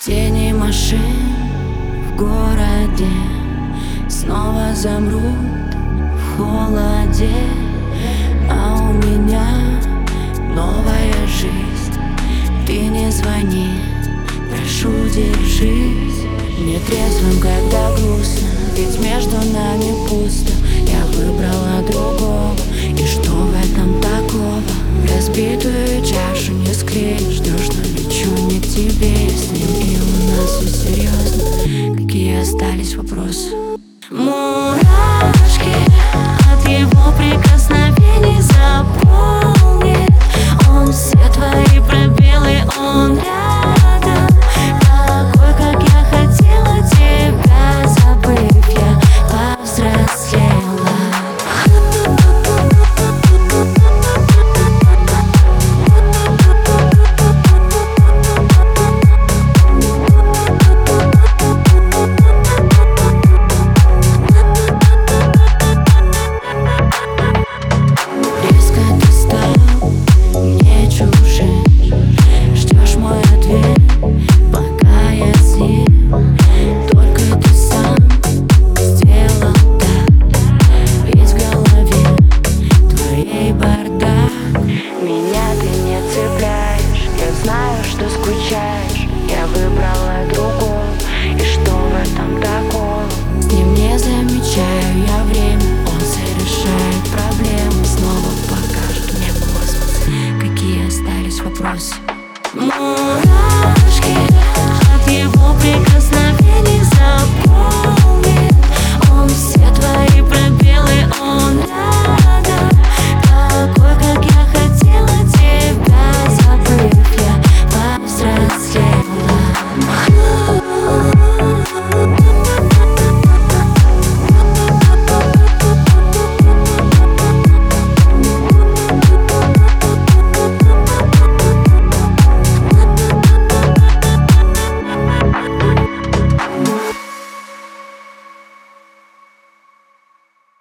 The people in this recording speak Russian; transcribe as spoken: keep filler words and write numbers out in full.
Тени машин в городе снова замрут в холоде, а у меня новая жизнь. Ты не звони, прошу, держись. Мне трезвым, когда грустно, ведь между нами пусто. Я выбрала другого, и что в этом такого? Разбитую чашу не склеишь, ждешь, но лечу не к тебе. Я с ним, и у нас все серьезно. Какие остались вопросы?